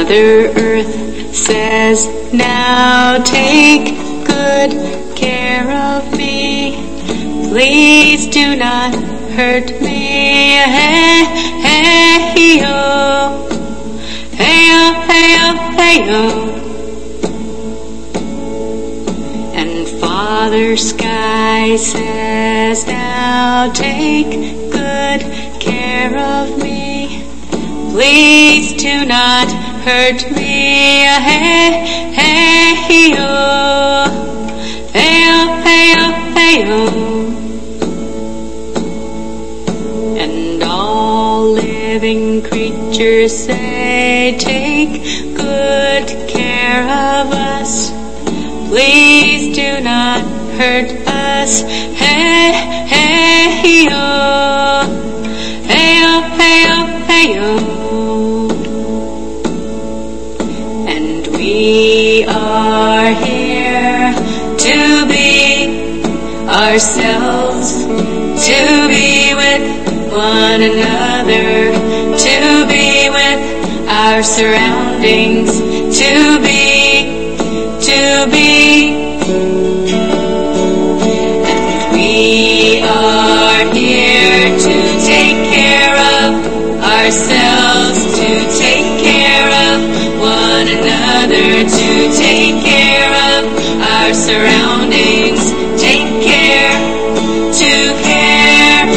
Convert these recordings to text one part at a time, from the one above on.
Mother Earth says, now take good care of me. Please do not hurt me. Hey, hey, oh. Hey, oh, hey, oh, hey, oh. And Father Sky says, now take good care of me. Please do not hurt me. Hey, hey, oh. Hey, oh, hey, oh, hey, oh. And all living creatures say, take good care of us. Please do not hurt us. Hey, hey, oh. Hey, oh, hey, oh, hey, oh. And we are here to be ourselves, to be with one another, to be with our surroundings, to be. And we are here to take care of ourselves, to take care of one another, to take care of our surroundings, take care, to care.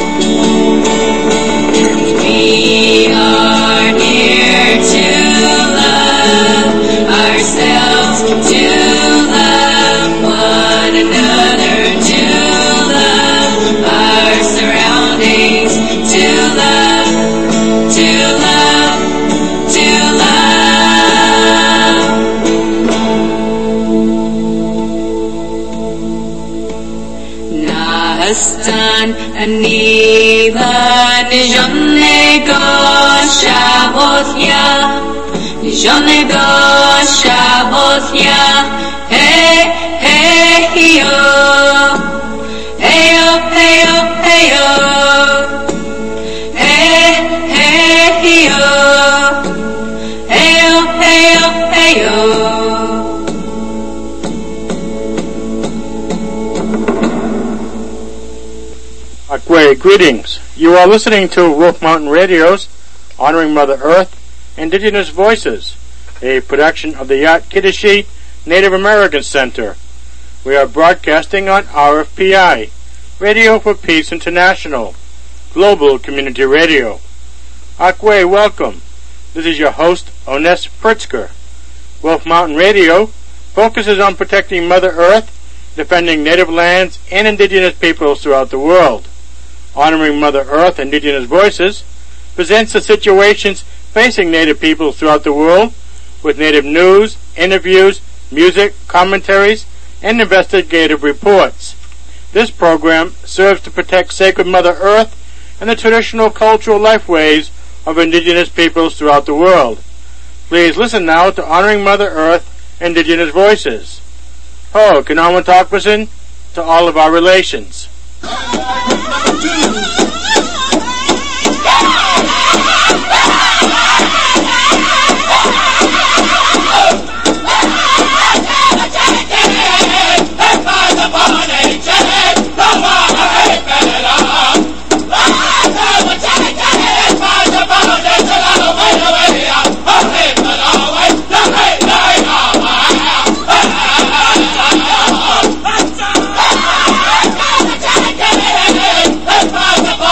We are here to love ourselves, to love one another, to love our surroundings, to love, to love, to love. Nahastan aniva nijonego shabothya, nijonego shabothya. Hey, hey, yo. Hey, oh, hey, oh, hey, oh. Hey, hey, yo. Hey, oh, hey, oh, hey, oh. Greetings. You are listening to Wolf Mountain Radio's Honoring Mother Earth, Indigenous Voices, a production of the Yat-Kiddishi Native American Center. We are broadcasting on RFPI, Radio for Peace International, Global Community Radio. Akwe, welcome. This is your host, Ones Pritzker. Wolf Mountain Radio focuses on protecting Mother Earth, defending native lands and indigenous peoples throughout the world. Honoring Mother Earth, Indigenous Voices presents the situations facing native peoples throughout the world with native news, interviews, music, commentaries, and investigative reports. This program serves to protect sacred Mother Earth and the traditional cultural lifeways of indigenous peoples throughout the world. Please listen now to Honoring Mother Earth, Indigenous Voices. Ho, Kinawan Takpasin, to all of our relations. Bye.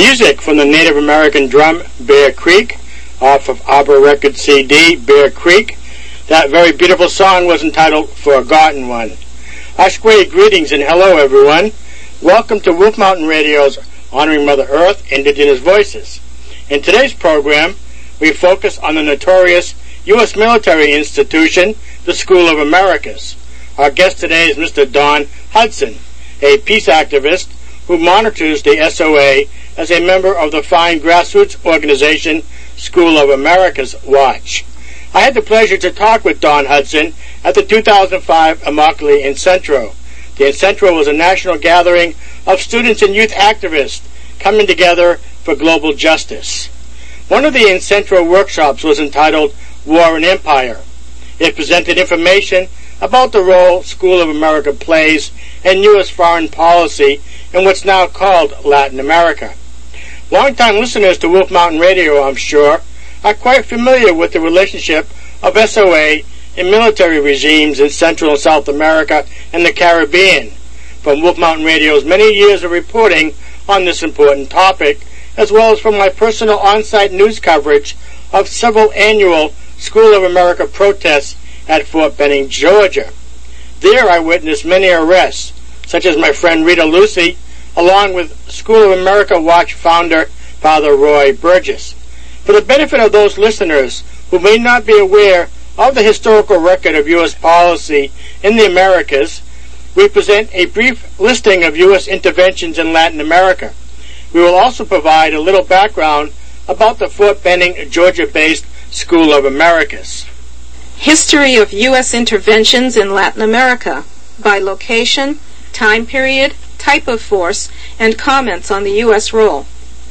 Music from the Native American drum Bear Creek off of Arbor Records CD, Bear Creek. That very beautiful song was entitled Forgotten One. Ashkway greetings and hello everyone. Welcome to Wolf Mountain Radio's Honoring Mother Earth, Indigenous Voices. In today's program, we focus on the notorious U.S. military institution, the School of Americas. Our guest today is Mr. Don Hudson, a peace activist who monitors the SOA as a member of the fine grassroots organization School of America's Watch. I had the pleasure to talk with Don Hudson at the 2005 Immokalee Incentro. The Incentro was a national gathering of students and youth activists coming together for global justice. One of the Incentro workshops was entitled War and Empire. It presented information about the role School of America plays in U.S. foreign policy in what's now called Latin America. Longtime listeners to Wolf Mountain Radio, I'm sure, are quite familiar with the relationship of SOA and military regimes in Central and South America and the Caribbean. From Wolf Mountain Radio's many years of reporting on this important topic, as well as from my personal on-site news coverage of several annual School of America protests at Fort Benning, Georgia. There I witnessed many arrests, such as my friend Rita Lucy, along with School of America Watch founder Father Roy Burgess. For the benefit of those listeners who may not be aware of the historical record of U.S. policy in the Americas, we present a brief listing of U.S. interventions in Latin America. We will also provide a little background about the Fort Benning, Georgia-based School of Americas. History of U.S. interventions in Latin America by location, time period, type of force, and comments on the U.S. role.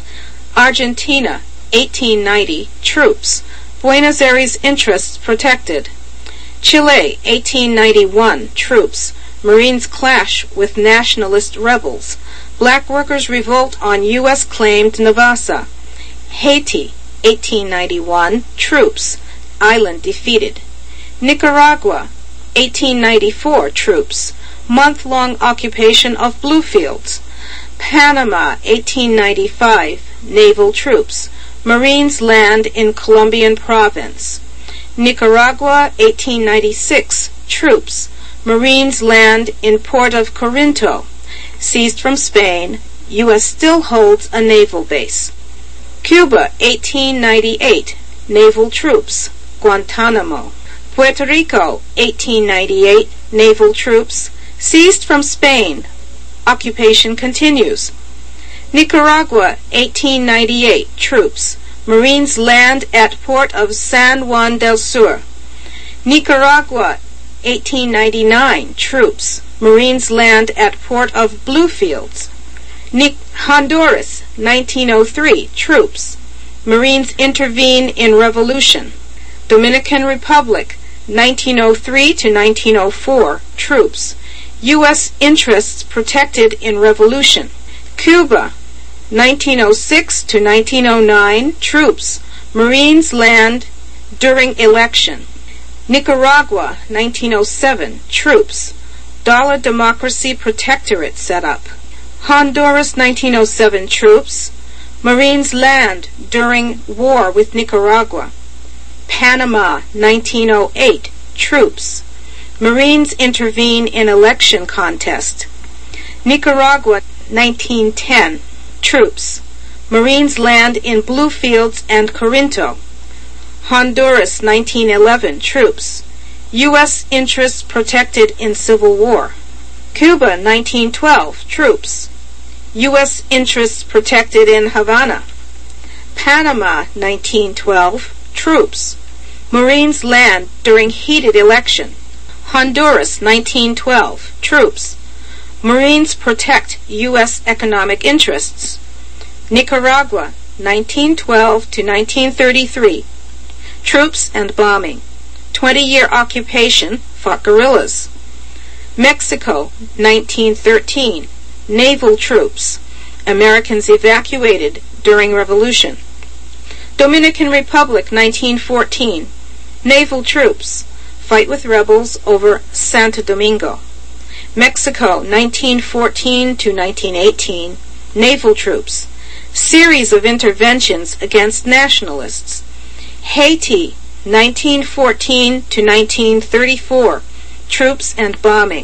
Argentina, 1890, troops. Buenos Aires interests protected. Chile, 1891, troops. Marines clash with nationalist rebels. Black workers revolt on U.S. claimed Navassa. Haiti, 1891, troops. Island defeated. Nicaragua, 1894, troops. Month-long occupation of Bluefields. Panama, 1895, naval troops. Marines land in Colombian province. Nicaragua, 1896, troops. Marines land in Port of Corinto. Seized from Spain, U.S. still holds a naval base. Cuba, 1898, naval troops. Guantanamo. Puerto Rico, 1898, naval troops. Seized from Spain. Occupation continues. Nicaragua, 1898, troops. Marines land at port of San Juan del Sur. Nicaragua, 1899, troops. Marines land at port of Bluefields. Honduras, 1903, troops. Marines intervene in revolution. Dominican Republic, 1903 to 1904, troops. U.S. interests protected in revolution. Cuba, 1906 to 1909, troops. Marines land during election. Nicaragua, 1907, troops. Dollar Democracy Protectorate set up. Honduras, 1907, troops. Marines land during war with Nicaragua. Panama, 1908, troops. Marines intervene in election contest. Nicaragua, 1910, troops. Marines land in Bluefields and Corinto. Honduras, 1911, troops. U.S. interests protected in Civil War. Cuba, 1912, troops. U.S. interests protected in Havana. Panama, 1912, troops. Marines land during heated election. Honduras, 1912, troops. Marines protect U.S. economic interests. Nicaragua, 1912 to 1933. Troops and bombing. 20-year occupation, fought guerrillas. Mexico, 1913. Naval troops. Americans evacuated during revolution. Dominican Republic, 1914. Naval troops. Fight with rebels over Santo Domingo. Mexico, 1914 to 1918. Naval troops. Series of interventions against nationalists. Haiti, 1914 to 1934. Troops and bombing.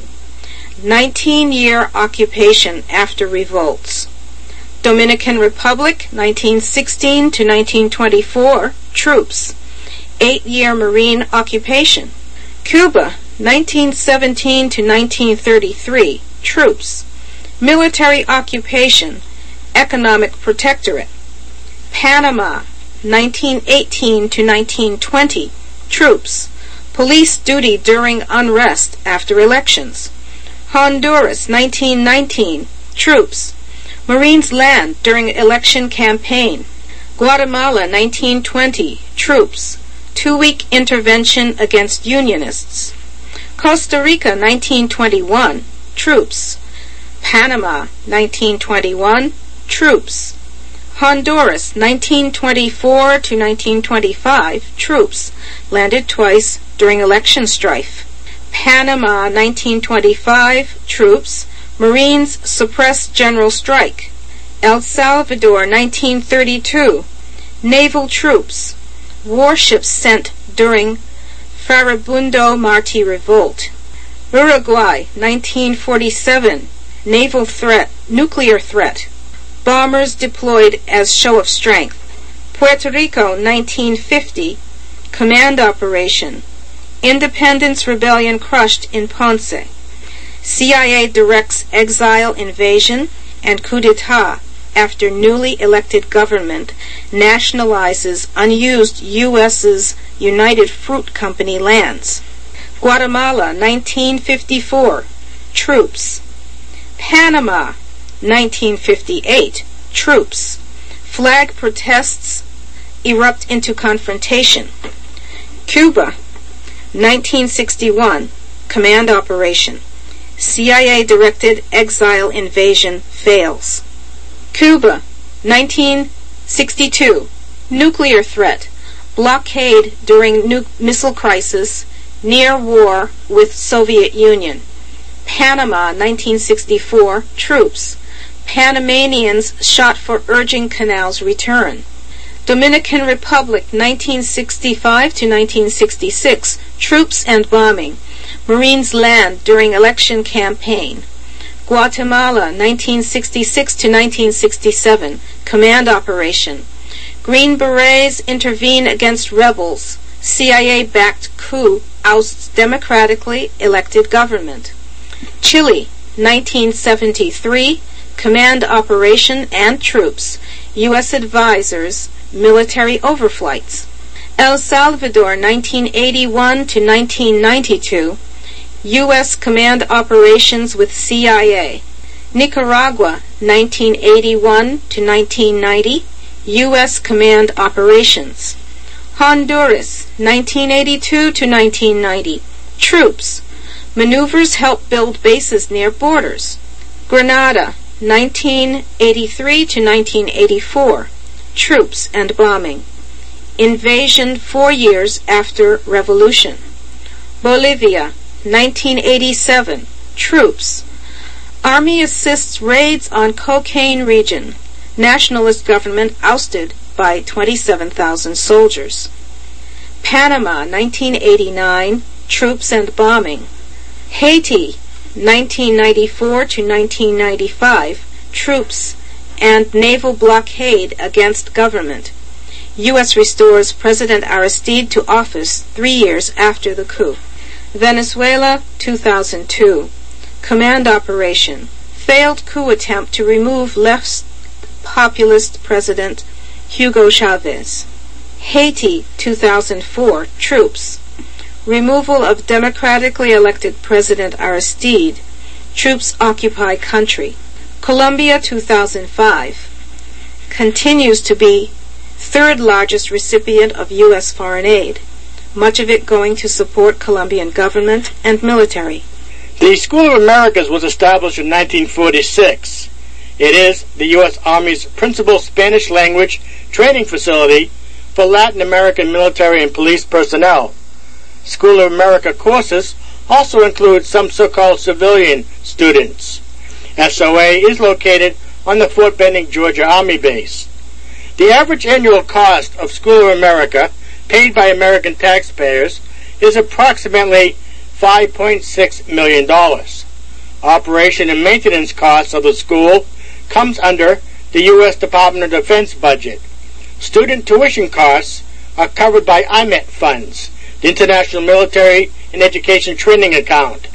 19-year occupation after revolts. Dominican Republic, 1916 to 1924. Troops. 8-year Marine occupation. Cuba, 1917 to 1933. Troops. Military occupation. Economic protectorate. Panama, 1918 to 1920. Troops. Police duty during unrest after elections. Honduras, 1919. Troops. Marines land during election campaign. Guatemala, 1920. Troops. 2-week intervention against Unionists. Costa Rica, 1921. Troops. Panama, 1921. Troops. Honduras, 1924 to 1925. Troops. Landed twice during election strife. Panama, 1925. Troops. Marines suppress general strike. El Salvador, 1932. Naval troops. Warships sent during Farabundo Martí revolt. Uruguay, 1947. Naval threat, nuclear threat. Bombers deployed as show of strength. Puerto Rico, 1950. Command operation. Independence rebellion crushed in Ponce. CIA directs exile invasion and coup d'etat after newly elected government nationalizes unused U.S.'s United Fruit Company lands. Guatemala, 1954. Troops. Panama, 1958. Troops. Flag protests erupt into confrontation. Cuba, 1961. Command operation. CIA-directed exile invasion fails. Cuba, 1962. Nuclear threat. Blockade during missile crisis. Near war with Soviet Union. Panama, 1964. Troops. Panamanians shot for urging canal's return. Dominican Republic, 1965 to 1966. Troops and bombing. Marines land during election campaign. Guatemala, 1966 to 1967. Command operation. Green Berets intervene against rebels. CIA-backed coup ousts democratically elected government. Chile, 1973. Command operation and troops. U.S. advisors. Military overflights. El Salvador, 1981 to 1992. U.S. command operations with CIA. Nicaragua, 1981 to 1990. U.S. command operations. Honduras, 1982 to 1990. Troops. Maneuvers help build bases near borders. Grenada, 1983 to 1984. Troops and bombing. Invasion 4 years after revolution. Bolivia, 1987. Troops. Army assists raids on cocaine region. Nationalist government ousted by 27,000 soldiers. Panama, 1989. Troops and bombing. Haiti, 1994 to 1995. Troops and naval blockade against government. U.S. restores President Aristide to office 3 years after the coup. Venezuela, 2002. Command operation. Failed coup attempt to remove left populist President Hugo Chavez. Haiti, 2004. Troops. Removal of democratically elected President Aristide. Troops occupy country. Colombia, 2005. Continues to be third largest recipient of U.S. foreign aid, much of it going to support Colombian government and military. The School of Americas was established in 1946. It is the U.S. Army's principal Spanish language training facility for Latin American military and police personnel. School of America courses also include some so-called civilian students. SOA is located on the Fort Benning, Georgia Army base. The average annual cost of School of America, paid by American taxpayers, is approximately $5.6 million. Operation and maintenance costs of the school comes under the U.S. Department of Defense budget. Student tuition costs are covered by IMET funds, the International Military and Education Training Account.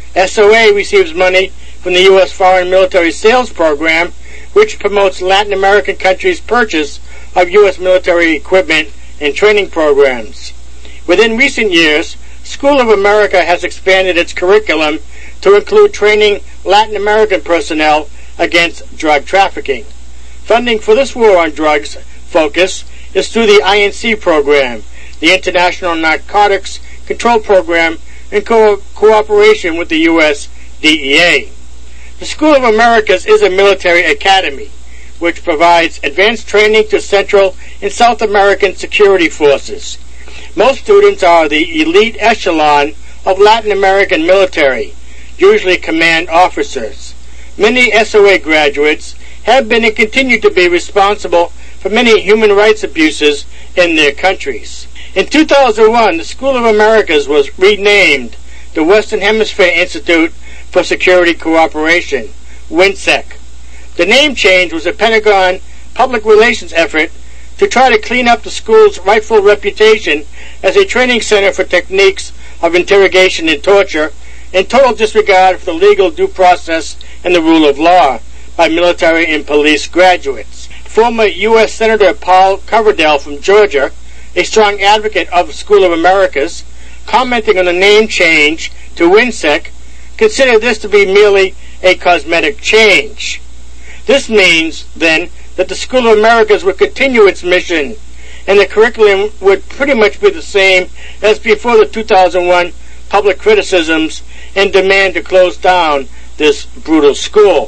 SOA receives money from the U.S. Foreign Military Sales Program, which promotes Latin American countries' purchase of U.S. military equipment and training programs. Within recent years, School of America has expanded its curriculum to include training Latin American personnel against drug trafficking. Funding for this war on drugs focus is through the INC program, the International Narcotics Control Program, in cooperation with the U.S. DEA. The School of Americas is a military academy, which provides advanced training to Central and South American security forces. Most students are the elite echelon of Latin American military, usually command officers. Many SOA graduates have been and continue to be responsible for many human rights abuses in their countries. In 2001, the School of Americas was renamed the Western Hemisphere Institute for Security Cooperation, WINSEC. The name change was a Pentagon public relations effort to try to clean up the school's rightful reputation as a training center for techniques of interrogation and torture, in total disregard for the legal due process and the rule of law by military and police graduates. Former U.S. Senator Paul Coverdell from Georgia, a strong advocate of the School of Americas, commenting on the name change to WINSEC, considered this to be merely a cosmetic change. This means, then, that the School of Americas would continue its mission, and the curriculum would pretty much be the same as before the 2001 public criticisms and demand to close down this brutal school.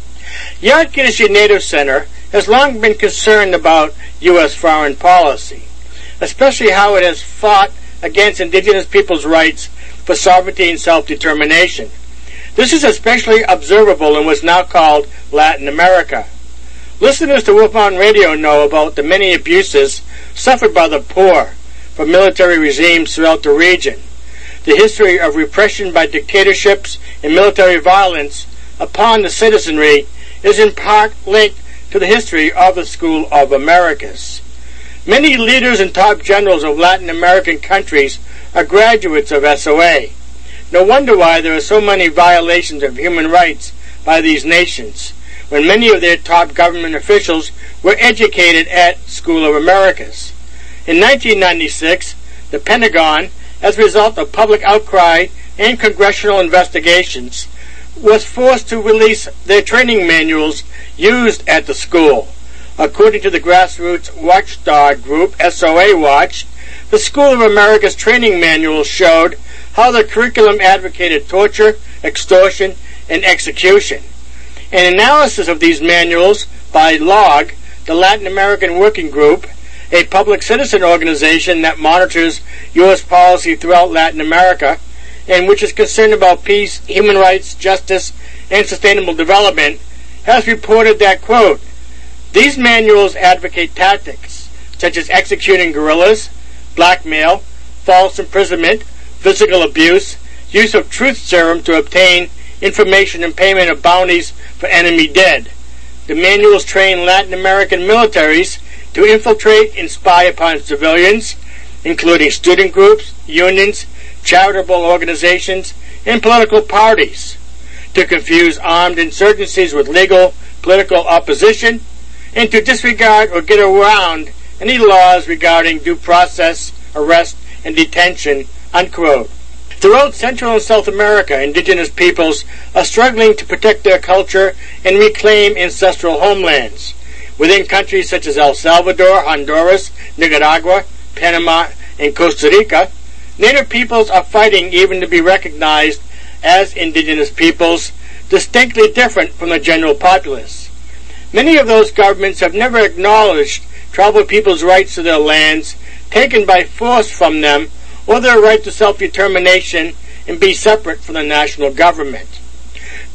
Yad Kiddushi Native Center has long been concerned about U.S. foreign policy, especially how it has fought against indigenous peoples' rights for sovereignty and self-determination. This is especially observable in what's now called Latin America. Listeners to Wolf Mountain Radio know about the many abuses suffered by the poor from military regimes throughout the region. The history of repression by dictatorships and military violence upon the citizenry is in part linked to the history of the School of Americas. Many leaders and top generals of Latin American countries are graduates of SOA. No wonder why there are so many violations of human rights by these nations, when many of their top government officials were educated at School of Americas. In 1996, the Pentagon, as a result of public outcry and congressional investigations, was forced to release their training manuals used at the school. According to the grassroots watchdog group SOA Watch, the School of America's training manuals showed how the curriculum advocated torture, extortion, and execution. An analysis of these manuals by LOG, the Latin American Working Group, a public citizen organization that monitors U.S. policy throughout Latin America, and which is concerned about peace, human rights, justice, and sustainable development, has reported that, quote, these manuals advocate tactics such as executing guerrillas, blackmail, false imprisonment, physical abuse, use of truth serum to obtain information and payment of bounties for enemy dead. The manuals train Latin American militaries to infiltrate and spy upon civilians, including student groups, unions, charitable organizations, and political parties, to confuse armed insurgencies with legal political opposition, and to disregard or get around any laws regarding due process, arrest, and detention, unquote. Throughout Central and South America, indigenous peoples are struggling to protect their culture and reclaim ancestral homelands. Within countries such as El Salvador, Honduras, Nicaragua, Panama, and Costa Rica, Native peoples are fighting even to be recognized as indigenous peoples, distinctly different from the general populace. Many of those governments have never acknowledged tribal peoples' rights to their lands taken by force from them, or their right to self-determination and be separate from the national government.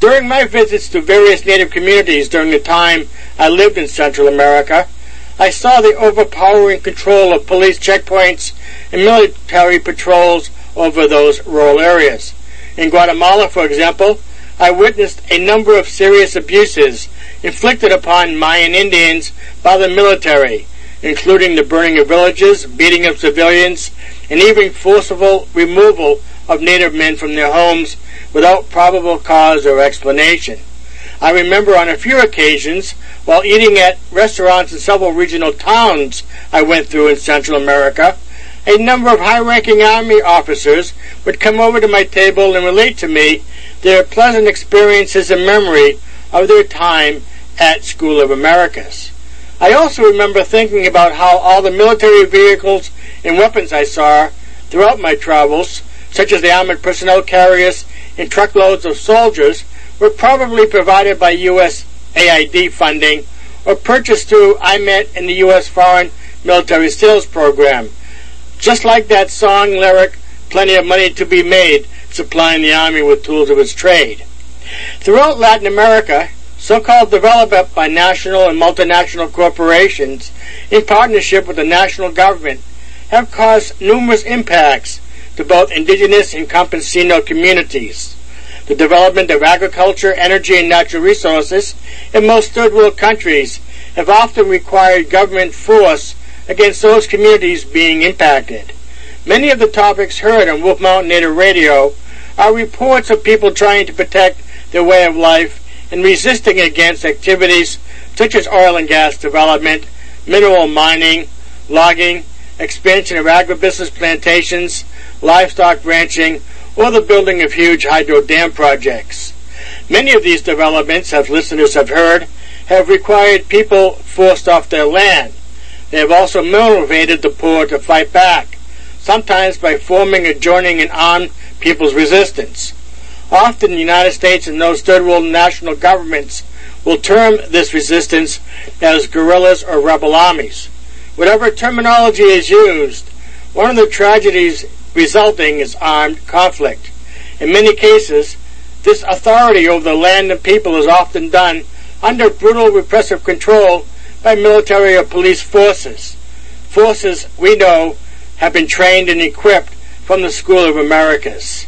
During my visits to various Native communities during the time I lived in Central America, I saw the overpowering control of police checkpoints and military patrols over those rural areas. In Guatemala, for example, I witnessed a number of serious abuses inflicted upon Mayan Indians by the military, including the burning of villages, beating of civilians, and even forcible removal of Native men from their homes without probable cause or explanation. I remember on a few occasions, while eating at restaurants in several regional towns I went through in Central America, a number of high-ranking Army officers would come over to my table and relate to me their pleasant experiences and memory of their time at School of Americas. I also remember thinking about how all the military vehicles and weapons I saw throughout my travels, such as the armored personnel carriers and truckloads of soldiers, were probably provided by U.S. AID funding or purchased through IMET and the U.S. Foreign Military Sales Program. Just like that song lyric, plenty of money to be made, supplying the Army with tools of its trade. Throughout Latin America, so-called development by national and multinational corporations in partnership with the national government have caused numerous impacts to both indigenous and campesino communities. The development of agriculture, energy, and natural resources in most third world countries have often required government force against those communities being impacted. Many of the topics heard on Wolf Mountain Native Radio are reports of people trying to protect their way of life and resisting against activities such as oil and gas development, mineral mining, logging, expansion of agribusiness plantations, livestock ranching, or the building of huge hydro dam projects. Many of these developments, as listeners have heard, have required people forced off their land. They have also motivated the poor to fight back, sometimes by forming or joining an armed people's resistance. Often the United States and those third world national governments will term this resistance as guerrillas or rebel armies. Whatever terminology is used, one of the tragedies resulting is armed conflict. In many cases, this authority over the land and people is often done under brutal repressive control by military or police forces. Forces we know have been trained and equipped from the School of Americas.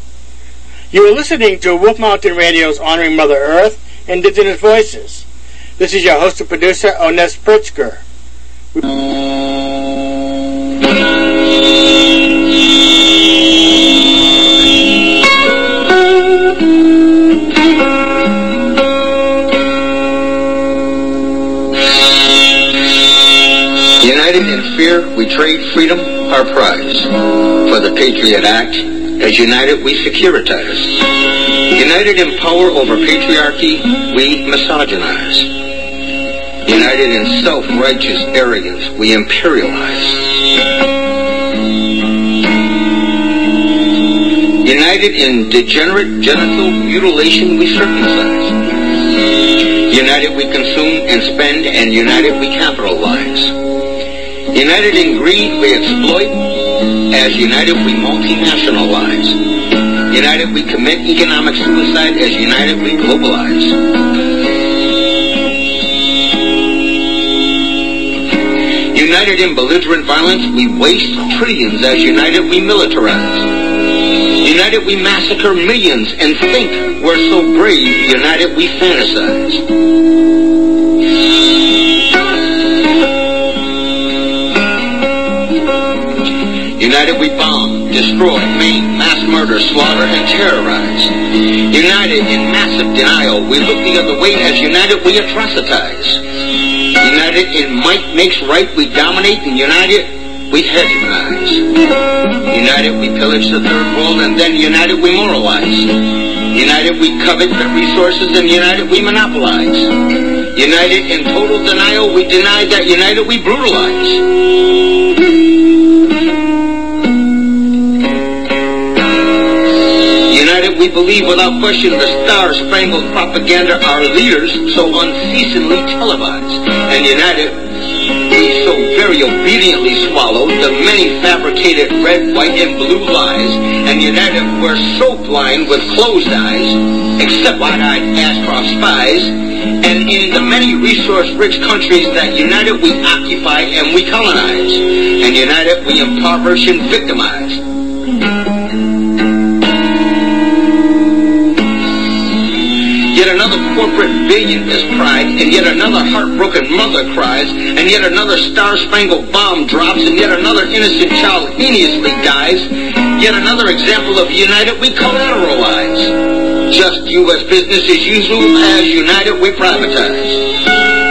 You are listening to Wolf Mountain Radio's Honoring Mother Earth, Indigenous Voices. This is your host and producer, Ones Pritzker. United in fear, we trade freedom, our prize. For the Patriot Act, as united we securitize. United in power over patriarchy, we misogynize. United in self-righteous arrogance, we imperialize. United in degenerate genital mutilation, we circumcise. United we consume and spend, and united we capitalize. United in greed, we exploit. As united, we multinationalize. United, we commit economic suicide. As united, we globalize. United in belligerent violence, we waste trillions. As united, we militarize. United, we massacre millions and think we're so brave. United, we fantasize. United we bomb, destroy, maim, mass murder, slaughter, and terrorize. United in massive denial, we look the other way. As united we atrocitize. United in might makes right, we dominate, and united we hegemonize. United we pillage the third world, and then united we moralize. United we covet the resources, and united we monopolize. United in total denial, we deny that. United we brutalize. United we believe without question the star-spangled propaganda our leaders so unceasingly televise. And united we we so very obediently swallowed the many fabricated red, white, and blue lies, and united we're so blind with closed eyes, except wide-eyed Ashcroft spies, and in the many resource-rich countries that united we occupy and we colonize, and united we impoverish and victimize. Yet another corporate billion is cried, and yet another heartbroken mother cries, and yet another star-spangled bomb drops, and yet another innocent child hideously dies. Yet another example of united we collateralize. Just U.S. business as usual, as united we privatize.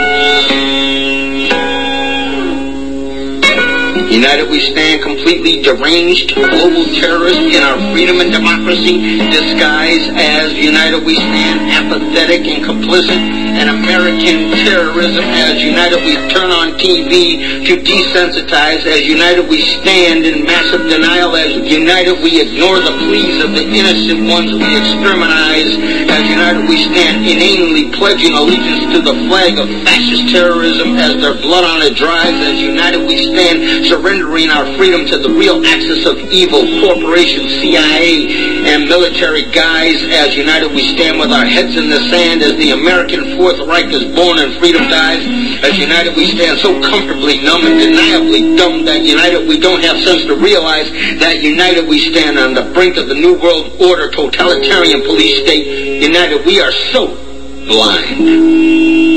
United we stand completely deranged, global terrorists in our freedom and democracy, disguised as united we stand apathetic and complicit, and American terrorism as united we turn on TV to desensitize, as united we stand in massive denial, as united we ignore the pleas of the innocent ones we exterminize, as united we stand inanely pledging allegiance to the flag of fascist terrorism as their blood on it dries, as united we stand surrendering our freedom to the real axis of evil, corporations, CIA, and military guys, as united we stand with our heads in the sand as the American Fourth Reich is born and freedom dies, as united we stand so comfortably numb and deniably dumb that united we don't have sense to realize that united we stand on the brink of the New World Order totalitarian police state. United we are so blind.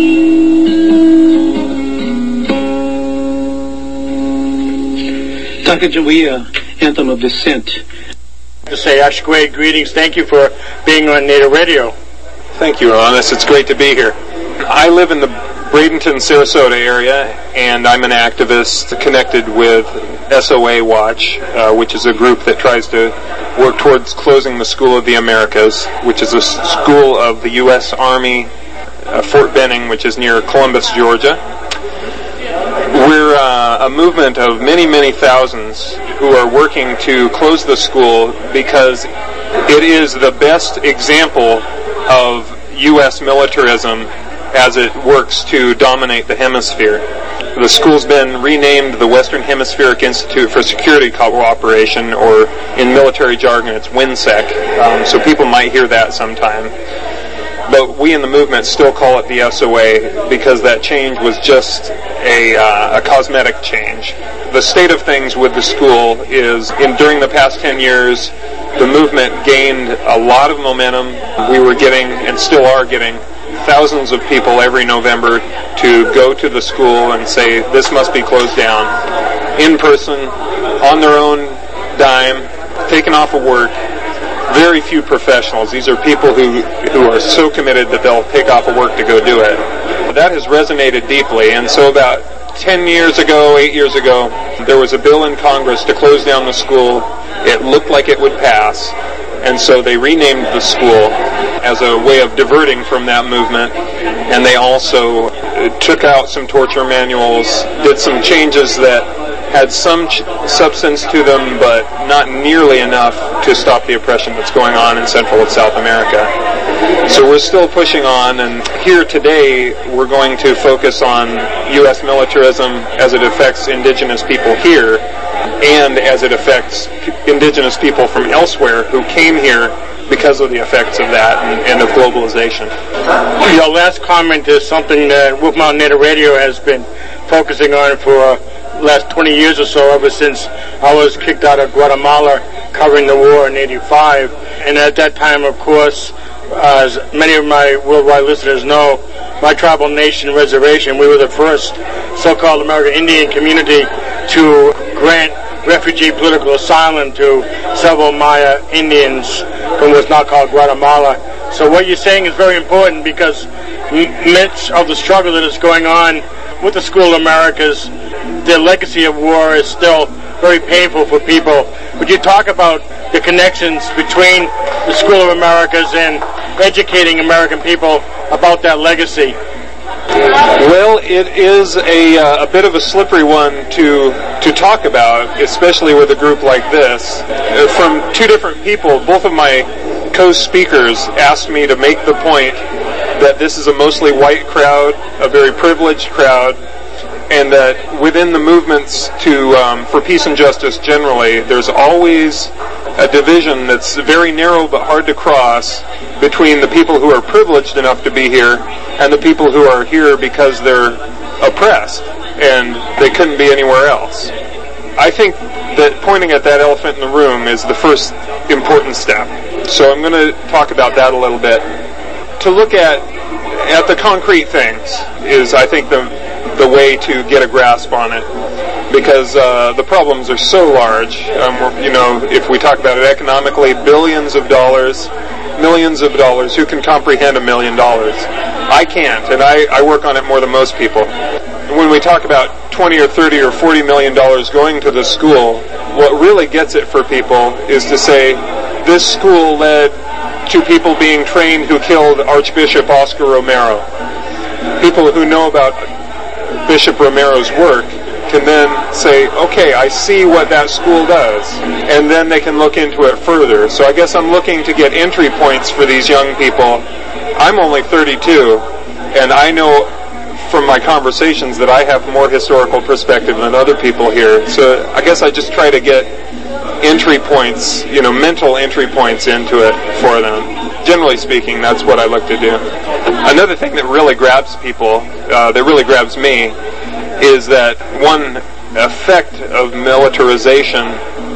Anthem of Descent. To say Ashkway greetings. Thank you for being on Native Radio. Thank you, Ronis. It's great to be here. I live in the Bradenton, Sarasota area, and I'm an activist connected with SOA Watch, which is a group that tries to work towards closing the School of the Americas, which is a school of the U.S. Army, Fort Benning, which is near Columbus, Georgia. We're a movement of many, many thousands who are working to close the school because it is the best example of U.S. militarism as it works to dominate the hemisphere. The school's been renamed the Western Hemispheric Institute for Security Cooperation, or in military jargon it's WINSEC, so people might hear that sometime. But we in the movement still call it the SOA because that change was just a cosmetic change. The state of things with the school is, during the past 10 years, the movement gained a lot of momentum. We were getting, and still are getting, thousands of people every November to go to the school and say, this must be closed down, in person, on their own dime, taken off of work. Very few professionals. These are people who are so committed that they'll take off of work to go do it. That has resonated deeply, and so about 8 years ago, there was a bill in Congress to close down the school. It looked like it would pass, and so they renamed the school as a way of diverting from that movement, and they also took out some torture manuals, did some changes that had some substance to them, but not nearly enough to stop the oppression that's going on in Central and South America. So we're still pushing on, and here today we're going to focus on U.S. militarism as it affects indigenous people here, and as it affects indigenous people from elsewhere who came here because of the effects of that and of globalization. Your last comment is something that Wolf Mountain Native Radio has been focusing on for last 20 years or so, ever since I was kicked out of Guatemala covering the war in 85. And at that time, of course, as many of my worldwide listeners know, my tribal nation reservation, we were the first so-called American Indian community to grant refugee political asylum to several Maya Indians from what's now called Guatemala. So what you're saying is very important, because midst of the struggle that is going on with the School of Americas, the legacy of war is still very painful for people. Would you talk about the connections between the School of Americas and educating American people about that legacy? Well, it is a bit of a slippery one to talk about, especially with a group like this. From two different people, both of my co-speakers asked me to make the point that this is a mostly white crowd, a very privileged crowd, and that within the movements for peace and justice generally, there's always a division that's very narrow but hard to cross between the people who are privileged enough to be here and the people who are here because they're oppressed and they couldn't be anywhere else. I think that pointing at that elephant in the room is the first important step. So I'm going to talk about that a little bit. To look at the concrete things is, I think, the way to get a grasp on it, because the problems are so large. If we talk about it economically, billions of dollars, millions of dollars. Who can comprehend $1 million? I can't, and I work on it more than most people. When we talk about $20 or $30 or $40 million going to the school, what really gets it for people is to say, this school led to people being trained who killed Archbishop Oscar Romero. People who know about Bishop Romero's work can then say, okay, I see what that school does, and then they can look into it further. So I guess I'm looking to get entry points for these young people. I'm only 32, and I know from my conversations that I have more historical perspective than other people here. So I guess I just try to get entry points, mental entry points into it for them. Generally speaking, that's what I look to do. Another thing that really grabs people, that really grabs me, is that one effect of militarization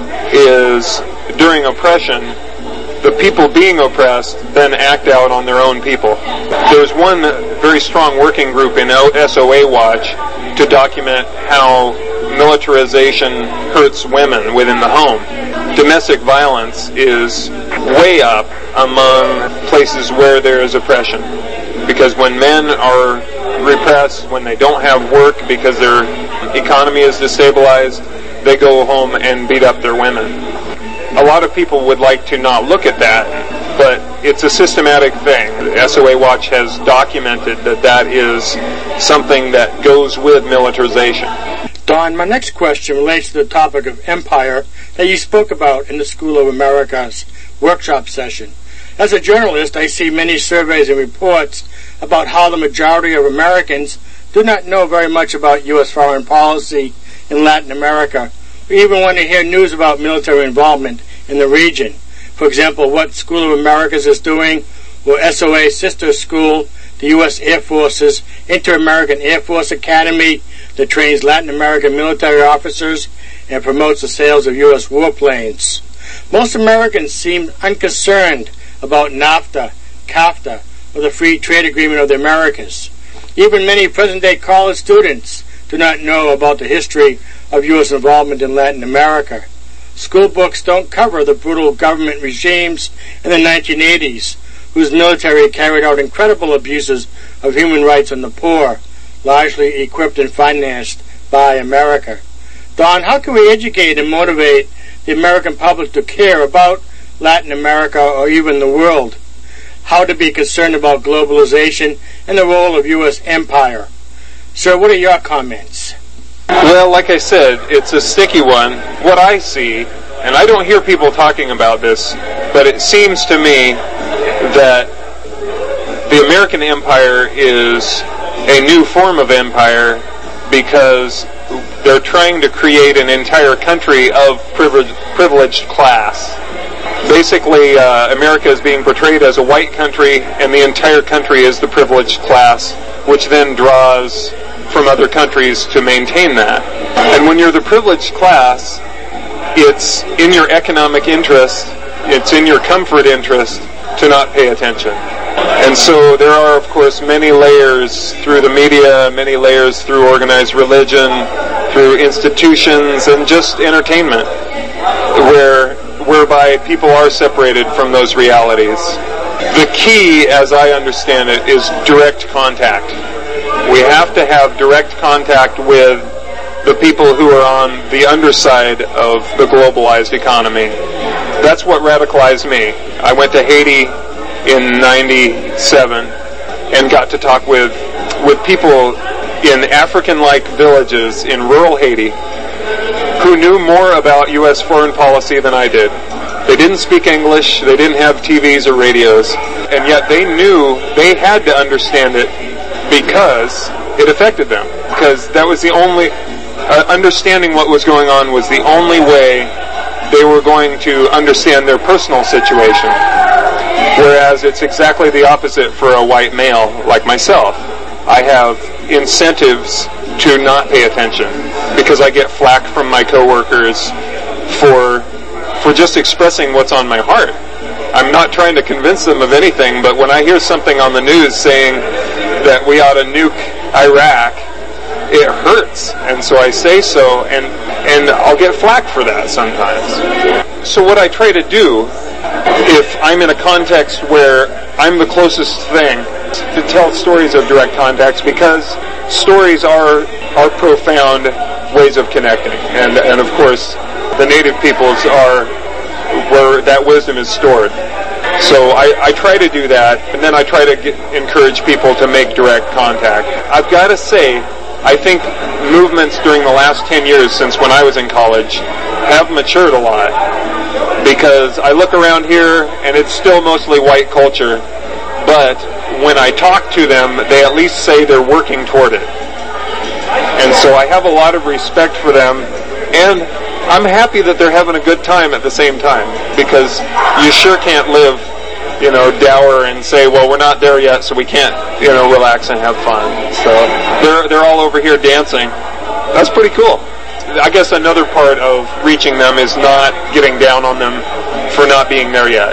is during oppression, the people being oppressed then act out on their own people. There's one very strong working group in SOA Watch to document how militarization hurts women within the home. Domestic violence is way up among places where there is oppression, because when men are repressed, when they don't have work because their economy is destabilized, they go home and beat up their women. A lot of people would like to not look at that, but it's a systematic thing. SOA Watch has documented that is something that goes with militarization. Don, my next question relates to the topic of empire that you spoke about in the School of America's workshop session. As a journalist, I see many surveys and reports about how the majority of Americans do not know very much about U.S. foreign policy in Latin America, or even want to hear news about military involvement in the region. For example, what School of Americas is doing, or SOA sister school, the U.S. Air Force's Inter-American Air Force Academy, that trains Latin American military officers and promotes the sales of U.S. warplanes. Most Americans seem unconcerned about NAFTA, CAFTA, or the Free Trade Agreement of the Americas. Even many present-day college students do not know about the history of U.S. involvement in Latin America. School books don't cover the brutal government regimes in the 1980s, whose military carried out incredible abuses of human rights on the poor, largely equipped and financed by America. Don, how can we educate and motivate the American public to care about Latin America or even the world? How to be concerned about globalization and the role of U.S. empire? Sir, what are your comments? Well, like I said, it's a sticky one. What I see, and I don't hear people talking about this, but it seems to me that the American empire is a new form of empire because they're trying to create an entire country of privileged class. Basically, America is being portrayed as a white country, and the entire country is the privileged class, which then draws from other countries to maintain that. And when you're the privileged class, it's in your economic interest, it's in your comfort interest to not pay attention. And so there are, of course, many layers through the media, many layers through organized religion, through institutions, and just entertainment, whereby people are separated from those realities. The key, as I understand it, is direct contact. We have to have direct contact with the people who are on the underside of the globalized economy. That's what radicalized me. I went to Haiti in 97 and got to talk with people in African-like villages in rural Haiti who knew more about U.S. foreign policy than I did. They didn't speak English, they didn't have TVs or radios, and yet they knew they had to understand it because it affected them, because that was the only, understanding what was going on was the only way they were going to understand their personal situation. Whereas it's exactly the opposite for a white male like myself. I have incentives to not pay attention because I get flack from my coworkers for just expressing what's on my heart. I'm not trying to convince them of anything, but when I hear something on the news saying that we ought to nuke Iraq, it hurts, and so I say so, and I'll get flack for that sometimes. So what I try to do, if I'm in a context where I'm the closest thing, to tell stories of direct contacts, because stories are profound ways of connecting, and of course the native peoples are where that wisdom is stored. So I try to do that, and then I try to encourage people to make direct contact. I've got to say, I think movements during the last 10 years since when I was in college have matured a lot, because I look around here and it's still mostly white culture, but when I talk to them, they at least say they're working toward it. And so I have a lot of respect for them, and I'm happy that they're having a good time at the same time, because you sure can't live, dour and say, well, we're not there yet, so we can't, relax and have fun. So they're all over here dancing. That's pretty cool. I guess another part of reaching them is not getting down on them for not being there yet.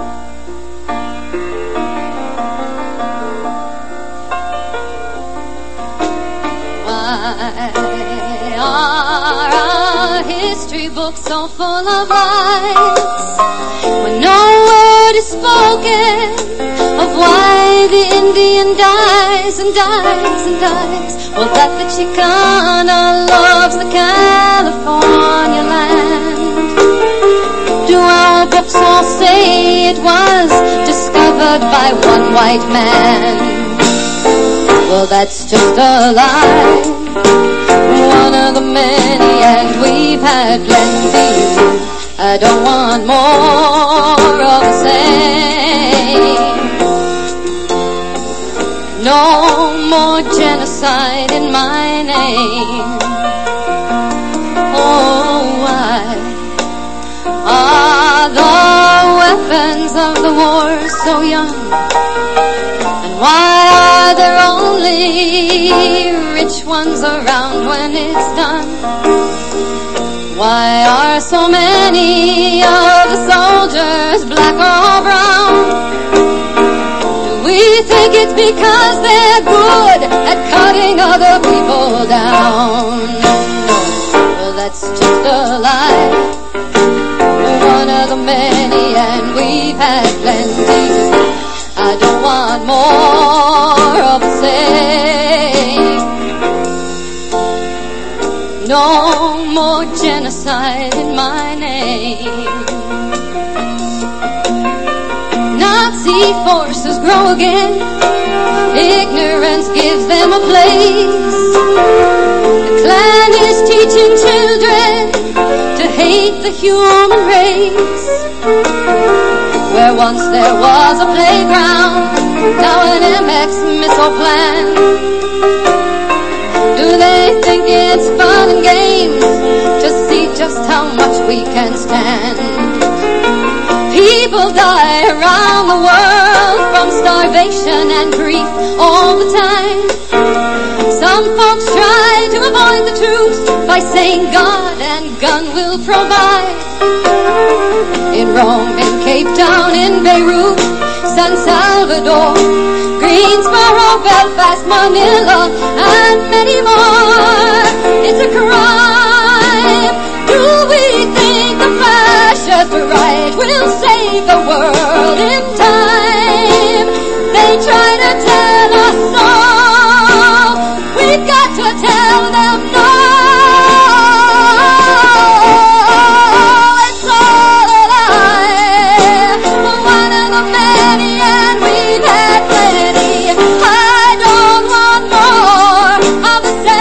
Why are our history books so full of lies when no word is spoken of why the Indian dies and dies and dies, or that the Chicana loves the California land? Do our books all say it was discovered by one white man? Well, that's just a lie, one of the many, and we've had plenty. I don't want more of the same. No more genocide in my name. Oh, why are the weapons of the war so young? And why are there only rich ones around when it's done? Why are so many of the soldiers black or brown? Do we think it's because they're good at cutting other people down? Well, that's just a lie, one of the many, and we've had plenty. I don't want more of the same. No more genocide in my name. Nazi forces grow again. Ignorance gives them a place. The Klan is teaching children to hate the human race. Where once there was a playground, now an MX missile plant. Do they think it's fun and games to see just how much we can stand? People die around the world from starvation and grief all the time. Some folks try to avoid the truth by saying God and gun will provide. In Rome, in Cape Town, in Beirut, San Salvador, Greensboro, Belfast, Manila, and many more. It's a crime. Do we think the fascist right will save the world in time? They try to tell us so. We've got to tell them no. Of the same.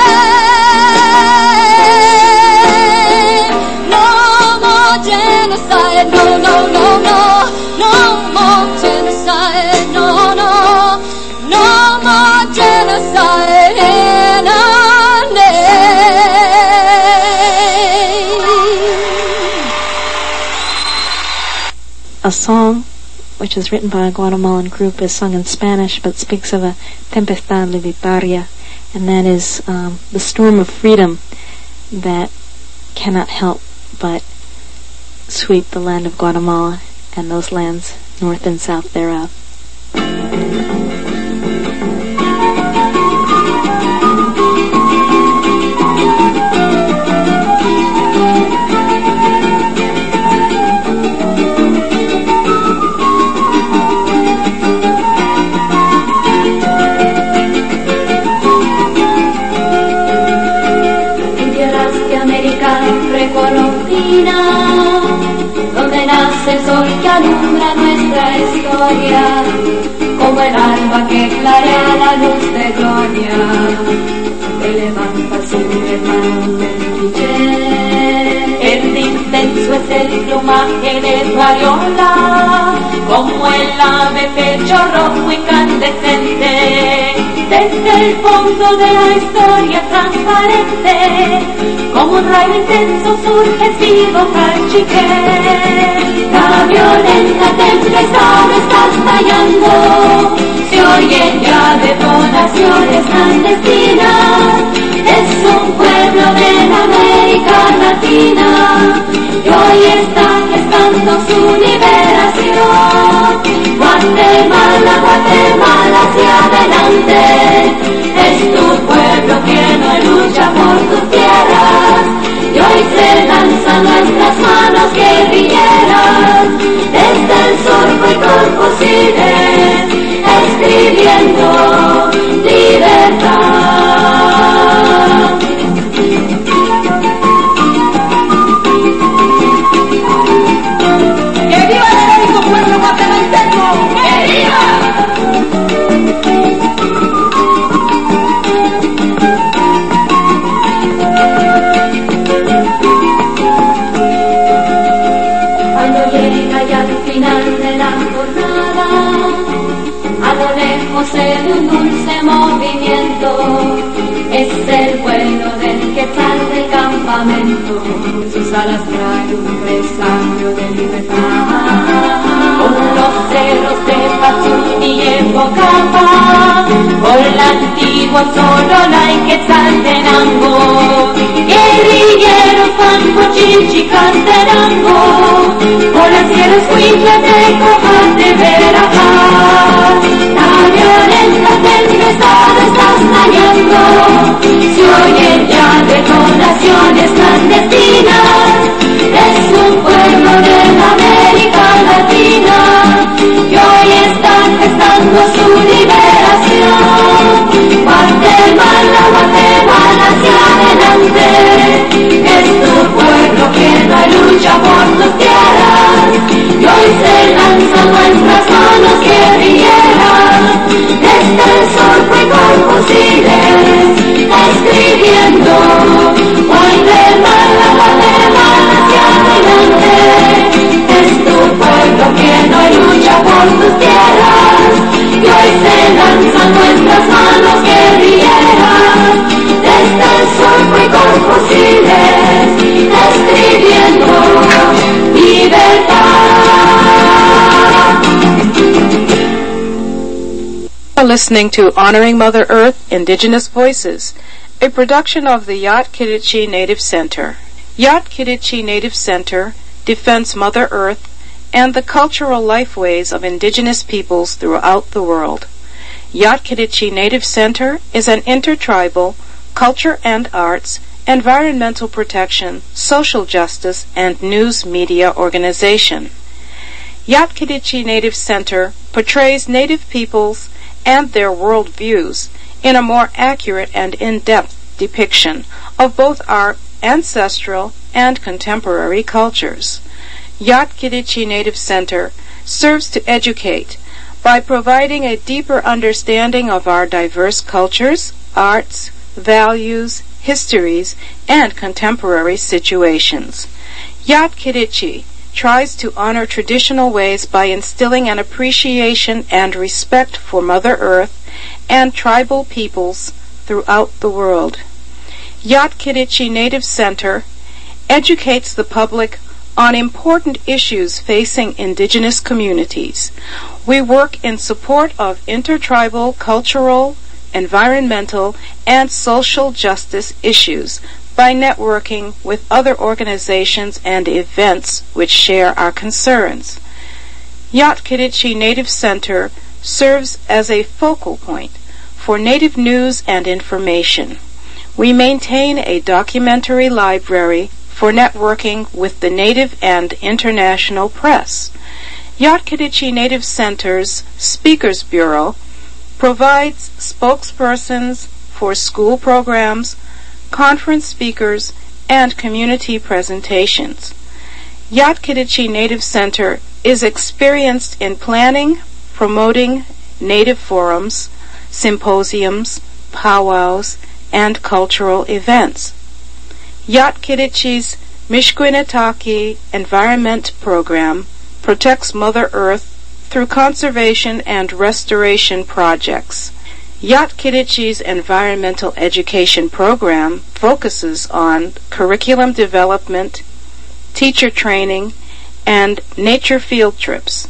a song which is written by a Guatemalan group, is sung in Spanish, but speaks of a tempestad libertaria, and that is the storm of freedom that cannot help but sweep the land of Guatemala and those lands north and south thereof. Donde nace el sol que alumbra nuestra historia, como el alba que clarea la luz de gloria, se levanta su hermano del cliché. El intenso es el plumaje de tu aureola, como el ave pecho rojo incandescente, desde el fondo de la historia transparente, como un rayo intenso surge vivo cachiqué. La violenta tempestad está estallando, se oyen ya detonaciones clandestinas. Es un pueblo de la América Latina y hoy está gestando su liberación. Guatemala, Guatemala, hacia adelante, es tu pueblo que no lucha por tus tierras, y hoy se lanzan nuestras manos guerrilleras, desde el Sorbo y Corpuscides, escribiendo libertad. ¡Que viva el heroico pueblo guatemalteco! ¡Que viva! En un dulce movimiento es el vuelo del quetzal del campamento, sus alas traen un presagio de libertad. Con los cerros de Pazún y Epocapa, por la antigua Sololá y Quetzaltenango, guerrilleros Panco, Chichicastenango, por las sierras Huitlateco, de Veracruz. La violenta tempestad está estallando, se oyen ya detonaciones clandestinas. Es un pueblo de la América Latina y hoy está gestando su liberación. Guatemala, Guatemala, hacia adelante, es tu pueblo que no lucha por tus tierras, y hoy se lanzan nuestras manos guerrilleras, desde el Sorbo y Corpuscides, escribiendo Guatemala, Guatemala, hacia adelante, es tu pueblo que no lucha por tus tierras, y hoy se lanzan nuestras manos guerrilleras, desde el Sorbo y Corpuscides, escribiendo libertad. You're listening to Honoring Mother Earth, Indigenous Voices, a production of the Yat-Kiditchi Native Center. Yat-Kiditchi Native Center defends Mother Earth and the cultural lifeways of indigenous peoples throughout the world. Yat-Kiditchi Native Center is an intertribal, culture and arts, environmental protection, social justice, and news media organization. Yat-Kiditchi Native Center portrays Native peoples and their world views in a more accurate and in-depth depiction of both our ancestral and contemporary cultures. Yat-Kiditchi Native Center serves to educate by providing a deeper understanding of our diverse cultures, arts, values, histories, and contemporary situations. Yat-Kiditchi tries to honor traditional ways by instilling an appreciation and respect for Mother Earth and tribal peoples throughout the world. Yat-Kiditchi Native Center educates the public on important issues facing indigenous communities. We work in support of intertribal, cultural, environmental, and social justice issues by networking with other organizations and events which share our concerns. Yat-Kiditchi Native Center serves as a focal point for Native news and information. We maintain a documentary library for networking with the Native and international press. Yat-Kiditchi Native Center's Speakers Bureau provides spokespersons for school programs, conference speakers, and community presentations. Yat-Kiditchi Native Center is experienced in planning, promoting Native forums, symposiums, powwows, and cultural events. Yat-Kiditchi's Mishkwinetaki Environment Program protects Mother Earth through conservation and restoration projects. Yat-Kiditchi's Environmental Education Program focuses on curriculum development, teacher training, and nature field trips.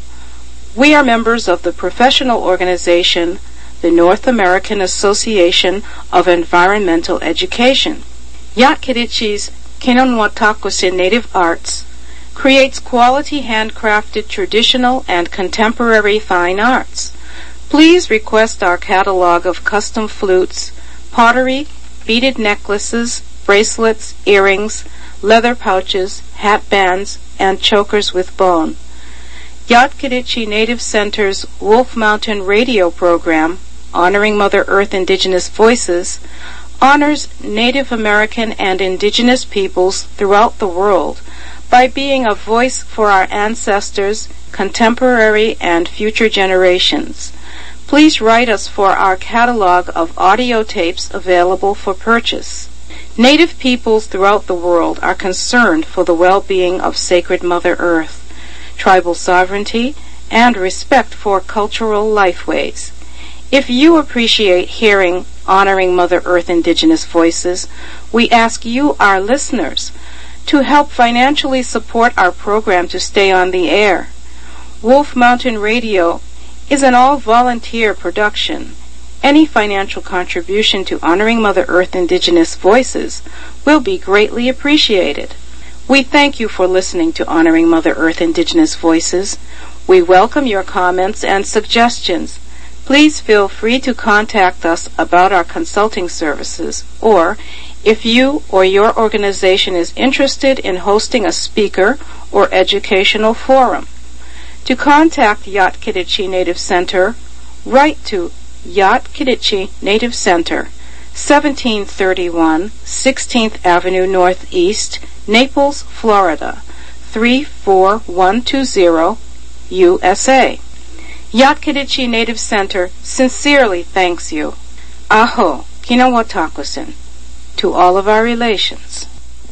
We are members of the professional organization, the North American Association of Environmental Education. Yat-Kiditchi's Kinonwatakusin Native Arts creates quality handcrafted traditional and contemporary fine arts. Please request our catalog of custom flutes, pottery, beaded necklaces, bracelets, earrings, leather pouches, hat bands, and chokers with bone. Yat-Kiditchi Native Center's Wolf Mountain radio program, Honoring Mother Earth Indigenous Voices, honors Native American and indigenous peoples throughout the world by being a voice for our ancestors, contemporary and future generations. Please write us for our catalog of audio tapes available for purchase. Native peoples throughout the world are concerned for the well-being of sacred Mother Earth, tribal sovereignty, and respect for cultural lifeways. If you appreciate hearing Honoring Mother Earth Indigenous Voices, we ask you, our listeners, to help financially support our program to stay on the air. Wolf Mountain Radio is an all-volunteer production. Any financial contribution to Honoring Mother Earth Indigenous Voices will be greatly appreciated. We thank you for listening to Honoring Mother Earth Indigenous Voices. We welcome your comments and suggestions. Please feel free to contact us about our consulting services, or if you or your organization is interested in hosting a speaker or educational forum. To contact Yat-Kiditchi Native Center, write to Yat-Kiditchi Native Center, 1731 16th Avenue Northeast, Naples, Florida, 34120, USA. Yat-Kiditchi Native Center sincerely thanks you. Aho, Kinawatakusin, to all of our relations.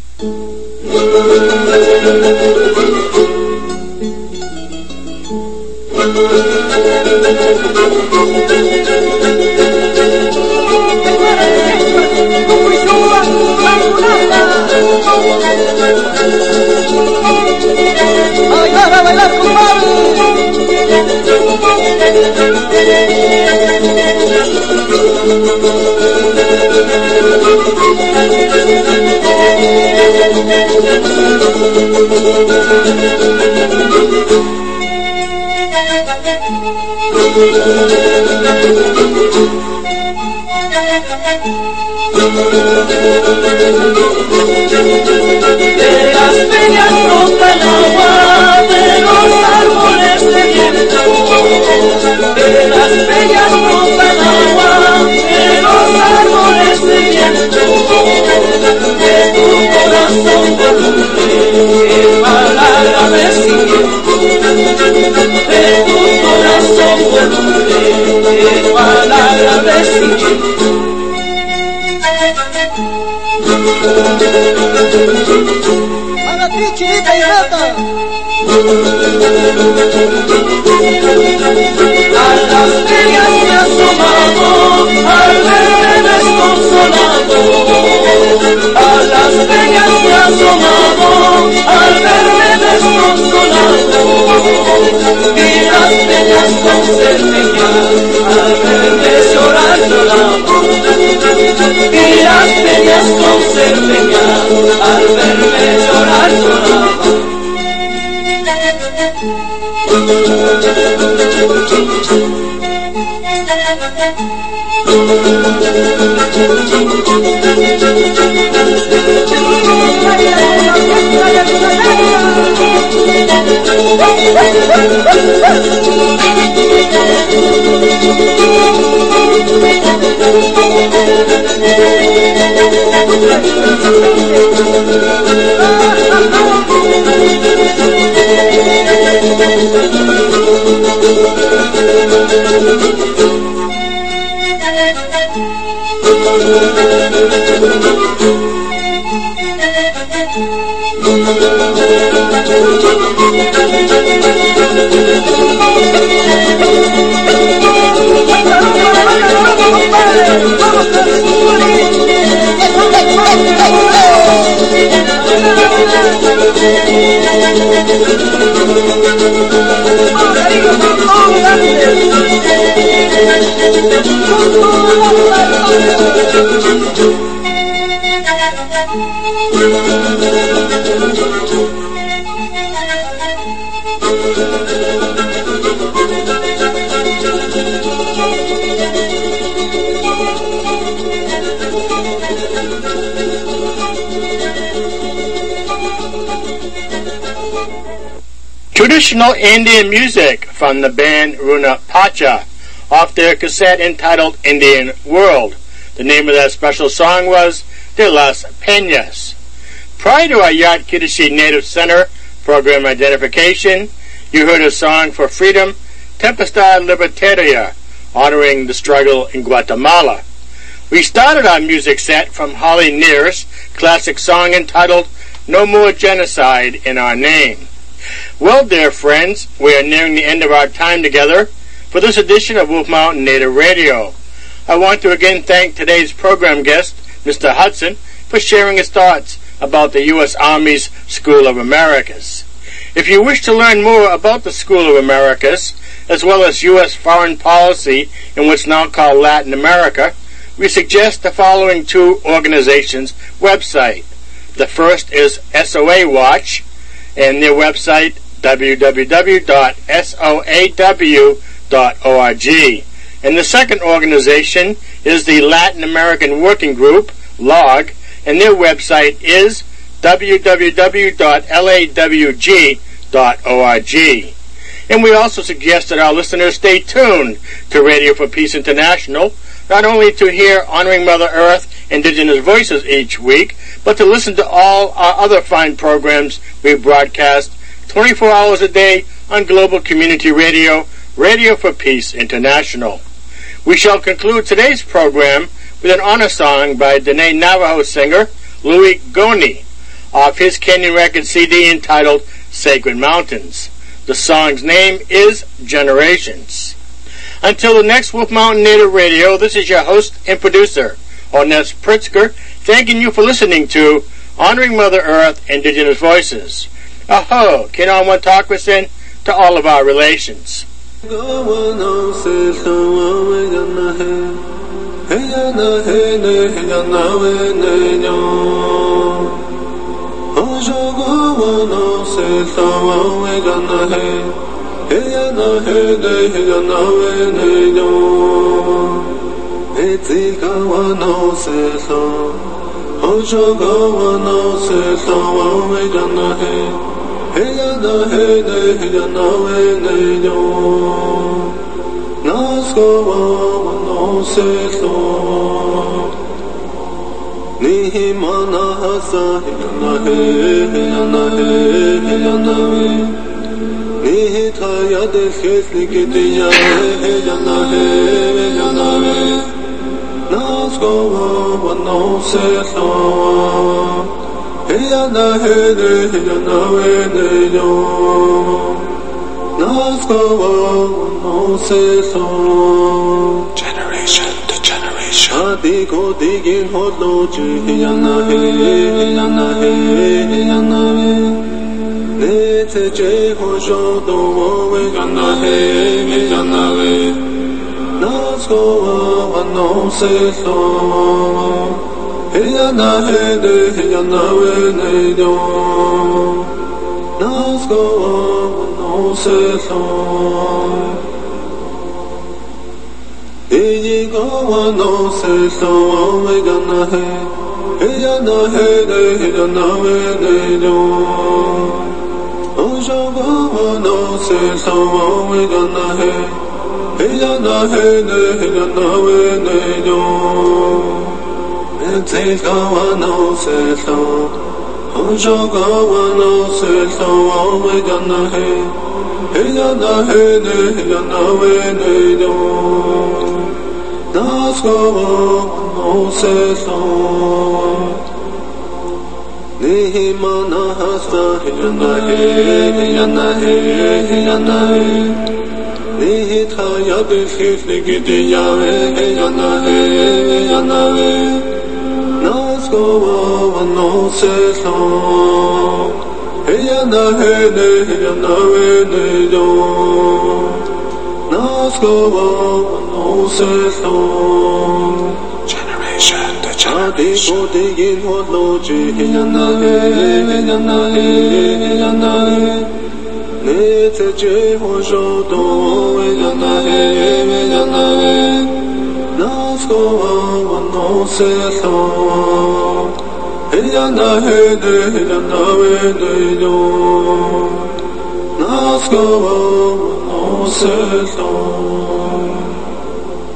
De las peñas brota el agua, de los árboles de viento. De las peñas brota el agua, de los árboles de viento. De tu corazón voluble, mal agradecimiento. De tu corazón voluble, mal agradecimiento. Para ti, Chinita y Rata. A las peñas me ha asomado al verme desconsolado. A las peñas me ha asomado al verme y las peñas con cerveza, al verme llorar lloramos, y las peñas con cerveza, al verme llorar lloramos. Traditional Indian music from the band Runa Pacha off their cassette entitled Indian World. The name of that special song was De Las Peñas. Prior to our Yat Kiddushi Native Center program identification, you heard a song for freedom, Tempestad Libertaria, honoring the struggle in Guatemala. We started our music set from Holly Near's classic song entitled No More Genocide in Our Name. Well, dear friends, we are nearing the end of our time together for this edition of Wolf Mountain Native Radio. I want to again thank today's program guest, Mr. Hudson, for sharing his thoughts about the U.S. Army's School of Americas. If you wish to learn more about the School of Americas, as well as U.S. foreign policy in what's now called Latin America, we suggest the following two organizations' website. The first is SOA Watch, and their website, www.soaw.org. And the second organization is the Latin American Working Group, LOG, and their website is www.lawg.org. And we also suggest that our listeners stay tuned to Radio for Peace International, not only to hear Honoring Mother Earth, Indigenous Voices each week, but to listen to all our other fine programs we broadcast 24 hours a day on Global Community Radio, Radio for Peace International. We shall conclude today's program with an honor song by Dene Navajo singer Louis Goni off his Canyon Records CD entitled Sacred Mountains. The song's name is Generations. Until the next Wolf Mountain Native Radio, this is your host and producer, Onez Pritzker, thanking you for listening to Honoring Mother Earth, Indigenous Voices. Aho, Kinawan Takwasin to all of our relations. Generation to generation. te je ho jo do wo we gana he me gana we nas go wa no se so he gana he de he gana we ne do nas go wa no se so he go wa no se so we gana he gana he de he gana we ne do no se so we gonna he gonna he gonna we ne do and take no se so no se so we gonna he gonna we ne do that's go no se so Nihi mana hasta hiyana he Nihi thaya bifif nigidi yawe hiyana he Nas go wa no se so hiyana he ne do Nas go wa no se so Adi ko digin ho lo ji hiyana he Ne te je ho jo do hiyana he Nas go wa no se so hiyana he we ne do Nas go wa no se so